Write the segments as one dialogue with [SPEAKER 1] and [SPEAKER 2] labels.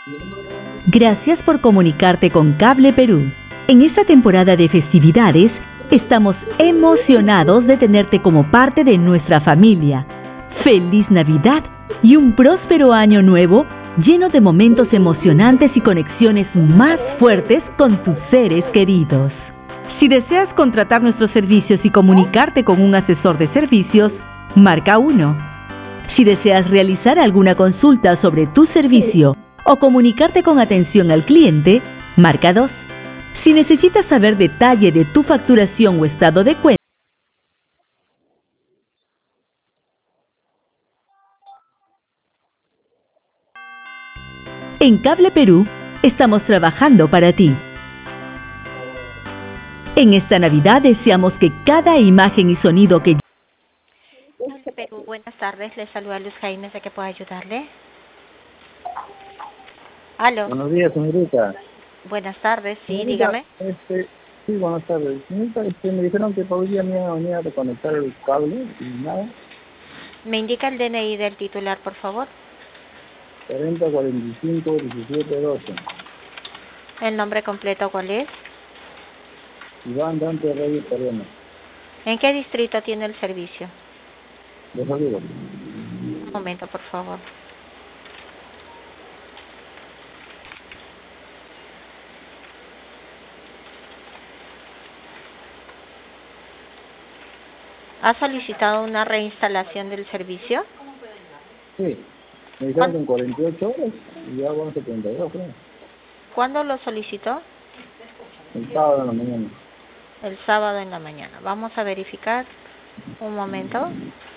[SPEAKER 1] Gracias por comunicarte con Cable Perú. En esta temporada de festividades, estamos emocionados de tenerte como parte de nuestra familia. ¡Feliz Navidad y un próspero año nuevo lleno de momentos emocionantes y conexiones más fuertes con tus seres queridos! Si deseas contratar nuestros servicios y comunicarte con un asesor de servicios, marca 1. Si deseas realizar alguna consulta sobre tu servicio o comunicarte con atención al cliente, marca 2. Si necesitas saber detalle de tu facturación o estado de cuenta, en Cable Perú estamos trabajando para ti. En esta Navidad deseamos que cada imagen y sonido que...
[SPEAKER 2] Perú, buenas tardes, le saluda Luz Jaime, ¿de qué puedo ayudarle? ¿Aló?
[SPEAKER 3] Buenos días, señorita.
[SPEAKER 2] Buenas tardes, sí,
[SPEAKER 3] Señorita,
[SPEAKER 2] dígame.
[SPEAKER 3] sí, buenas tardes. Señorita, me dijeron que hoy día me iban a venir a reconectar el cable y nada.
[SPEAKER 2] ¿Me indica el DNI del titular, por favor?
[SPEAKER 3] 40 45 17 12.
[SPEAKER 2] ¿El nombre completo cuál es?
[SPEAKER 3] Iván Dante Reyes Pereno.
[SPEAKER 2] ¿En qué distrito tiene el servicio?
[SPEAKER 3] De Olivo.
[SPEAKER 2] Un momento, por favor. ¿Ha solicitado una reinstalación del servicio?
[SPEAKER 3] Sí, me dijeron que en 48 horas y ya van 72, creo.
[SPEAKER 2] ¿Cuándo lo solicitó?
[SPEAKER 3] El sábado en la mañana.
[SPEAKER 2] El sábado en la mañana. Vamos a verificar. Un momento.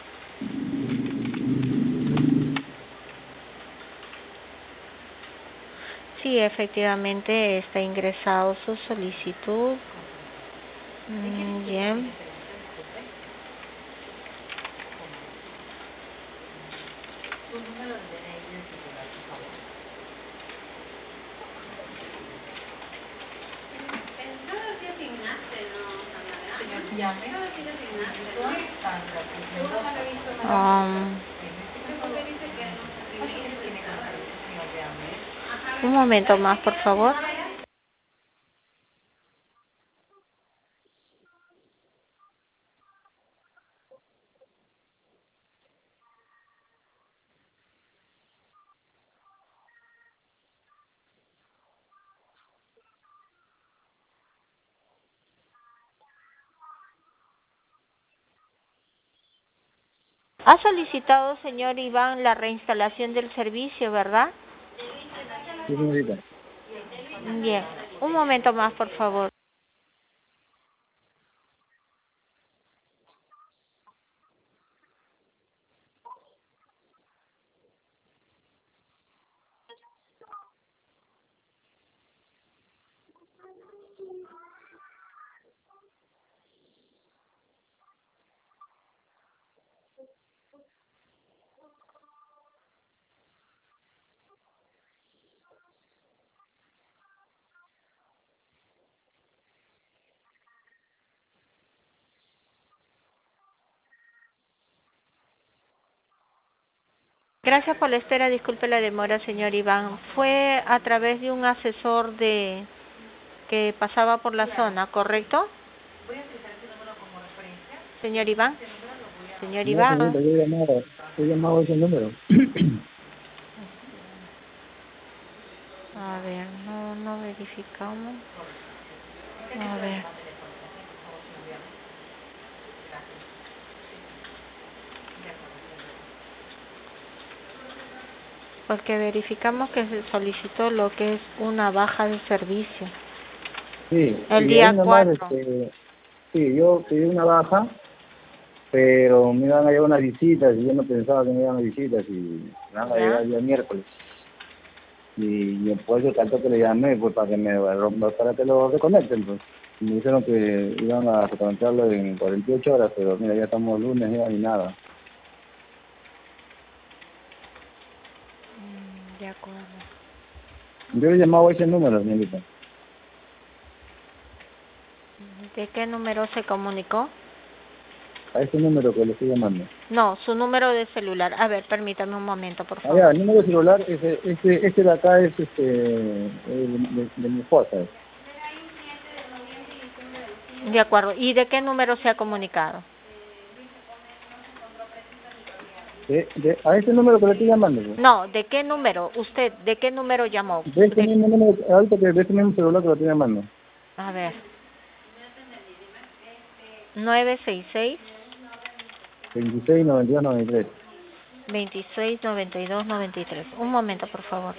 [SPEAKER 2] Sí, efectivamente está ingresado su solicitud. Bien. Un momento más, por favor. Ha solicitado, señor Iván, la reinstalación del servicio, ¿verdad?
[SPEAKER 3] Sí, señorita.
[SPEAKER 2] Bien. Un momento más, por favor. Gracias por la espera, disculpe la demora, señor Iván. Fue a través de un asesor que pasaba por la zona, ¿correcto? Señor Iván. Señor
[SPEAKER 3] No,
[SPEAKER 2] Iván.
[SPEAKER 3] señorita, yo he llamado a ese número.
[SPEAKER 2] A ver, no verificamos. A ver. Porque verificamos que se solicitó lo que es una baja de servicio.
[SPEAKER 3] Sí,
[SPEAKER 2] El
[SPEAKER 3] y ahí
[SPEAKER 2] día
[SPEAKER 3] nomás,
[SPEAKER 2] 4.
[SPEAKER 3] sí, yo pedí una baja, pero me iban a llegar unas visitas y yo no pensaba que me iban a visitas y me van a llegar
[SPEAKER 2] ¿Ya?
[SPEAKER 3] el día miércoles. Y por eso tanto que le llamé, pues para que lo reconecten, pues. Y me dijeron que iban a reconectarlo en 48 horas, pero mira, ya estamos lunes ya y nada.
[SPEAKER 2] De acuerdo.
[SPEAKER 3] Yo he llamado a ese número, señorita.
[SPEAKER 2] ¿De qué número se comunicó?
[SPEAKER 3] A ese número que le estoy llamando.
[SPEAKER 2] No, su número de celular. A ver, permítame un momento, por
[SPEAKER 3] Ah,
[SPEAKER 2] favor.
[SPEAKER 3] ya, el número de celular, este de acá es de mi esposa.
[SPEAKER 2] De acuerdo. ¿Y de qué número se ha comunicado?
[SPEAKER 3] A ese número que le estoy llamando. Pues.
[SPEAKER 2] No, ¿de qué número? ¿Usted de qué número llamó?
[SPEAKER 3] De este mismo número, ahorita que de este mismo celular que le estoy llamando.
[SPEAKER 2] A ver. 966
[SPEAKER 3] 26 92 93.
[SPEAKER 2] 26 92 93. Un momento, por favor.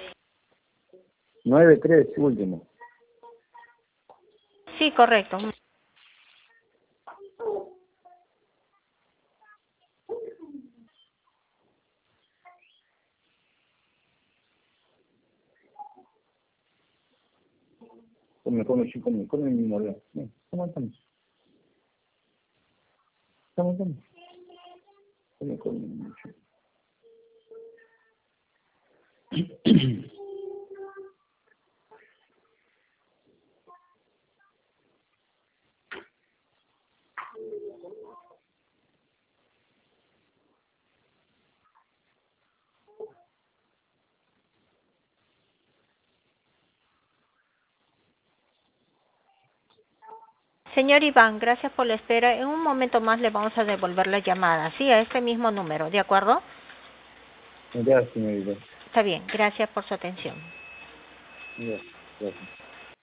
[SPEAKER 3] 93, último.
[SPEAKER 2] Sí, correcto.
[SPEAKER 3] Come mi moreno. ¿Cómo estamos? ¿Cómo? Come mucho.
[SPEAKER 2] Señor Iván, gracias por la espera. En un momento más le vamos a devolver la llamada, sí, a este mismo número, ¿de acuerdo?
[SPEAKER 3] Ya, señorita.
[SPEAKER 2] Está bien, gracias por su atención.
[SPEAKER 3] Ya, gracias.